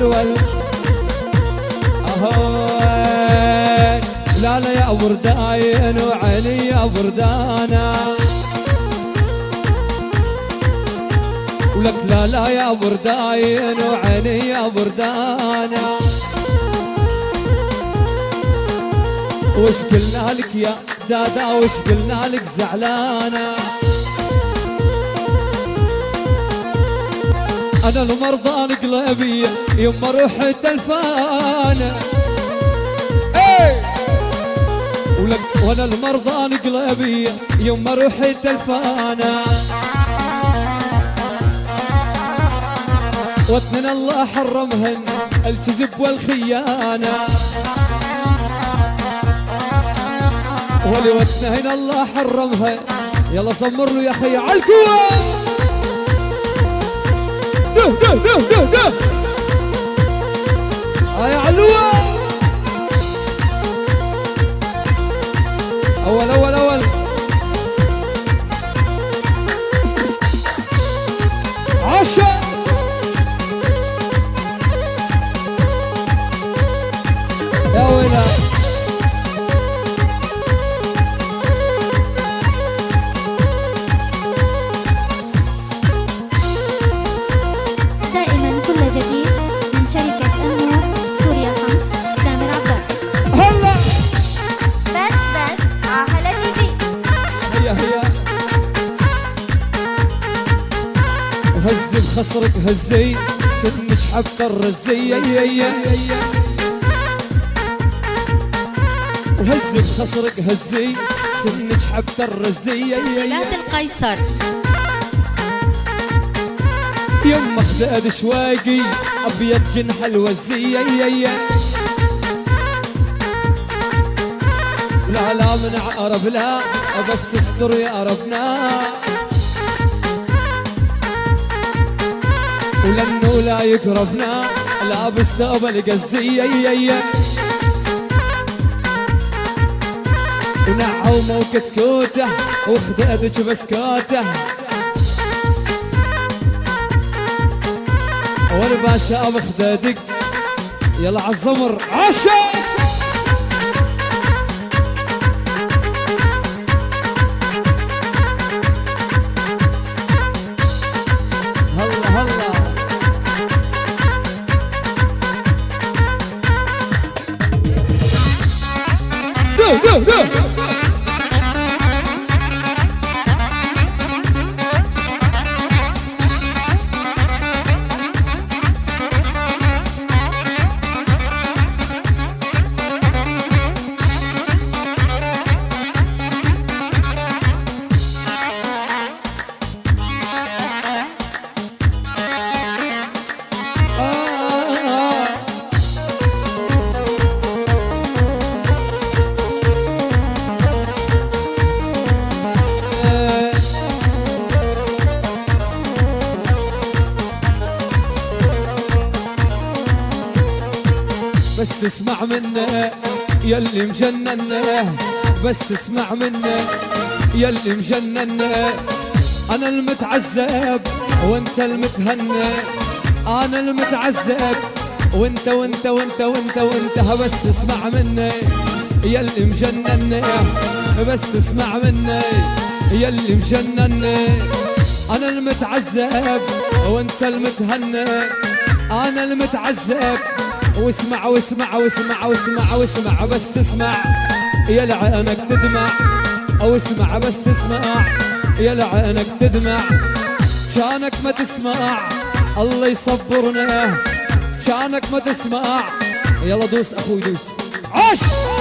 لا لا يا برداين وعيني يا بردانا ولك لا لا يا برداين وعيني يا بردانا وش قلنا لك يا دادا وش قلنا لك زعلانة أنا المرضى قلبي يما روحي تلفانة ولك وانا المرضى قلبي يما روحي تلفانة واثنين الله حرمهن الكذب والخيانة ولي واثنين الله حرمها يلا صمر له يا خي عالكوة ده يا علوة أول عشا يا ويلا دائما كل جديد من شركة النور سوريا 5 سامر عباس. هلا بس هلا تيفي. هيا وهزي بخصرك هزي سنك حبة الرزي وهزي بخصرك هزي سنك حبة الرزي ولاد القيصر يما خداد شواقي ابيض جنح الوزي لا من عقرب لا بس استر يا ربنا ولانه لا يقربنا لا بستقبل قزي ونعومه وكتكوته وخدادك بسكوته والباشا بخدادك يلا عالزمر عشا بس اسمع منه يلي مجننه بس اسمع منه يلي مجننه انا المتعذب وانت المتهنى انا المتعذب وانت بس اسمع مني يلي مجنني بس اسمع مني يلي مجنني انا المتعذب وانت المتهنى انا المتعذب واسمع بس اسمع يا عينك تدمع او اسمع بس اسمع يا عينك تدمع كانك ما تسمع الله يصبرنا كانك ما تسمع يلا دوس اخوي دوس عش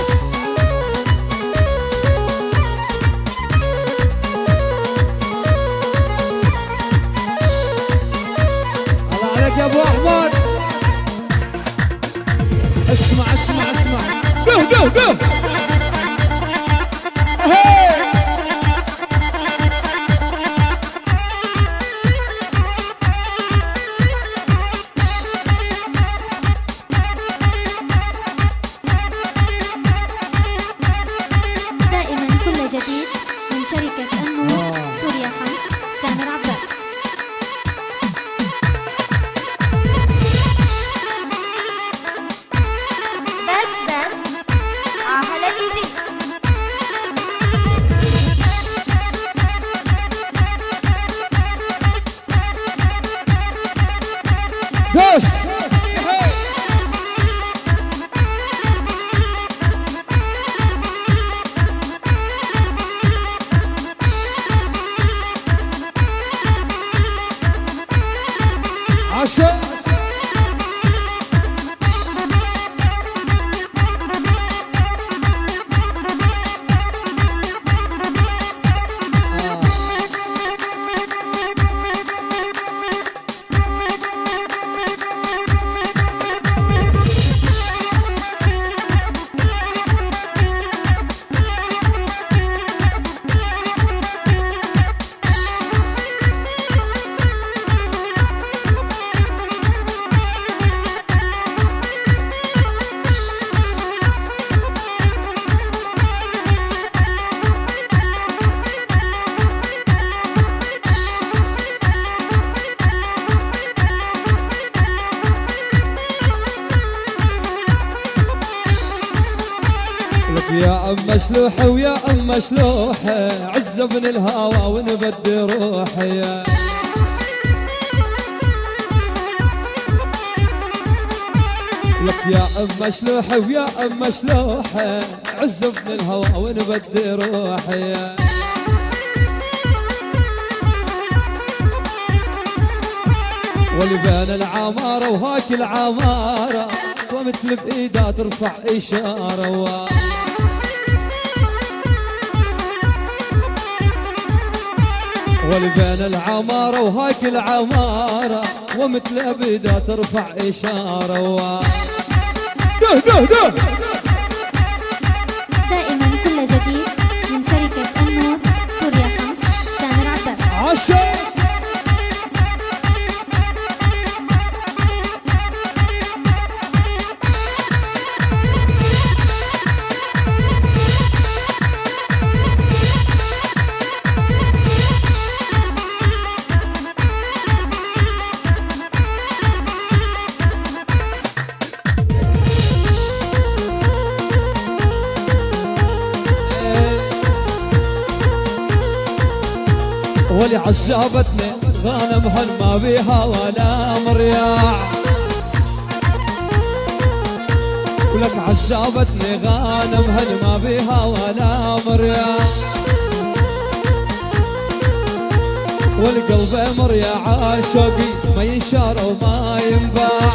الله عليك يا ابو احمد اسمع به دائما كل جديد من شركة النور سوريا 5 سامر عباس. بس عشا يا أم شلوحة ويا أم شلوحة عزة بن الهوى ونبدي روحي لك يا أم شلوحة ويا أم شلوحة عزة بن الهوى ونبدي روحي واللي بين العمارة وهاك العمارة ومثل بإيدها ترفع إشارة واللي بين العمارة وهاك العمارة ومثل بإيدها ترفع إشارة ده ده ده دائما كل جديد من شركة النور سوريا 5 سامر عباس عشا ولي عزابتني غانم هل ما بيها ولا مرياع ولك عزابتني غانم هل ما بيها ولا مرياع والقلب مرياع شوقي ما ينشار وما ينباع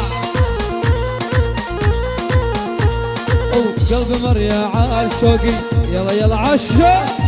وقلب مرياع شوقي يلا يلا عشا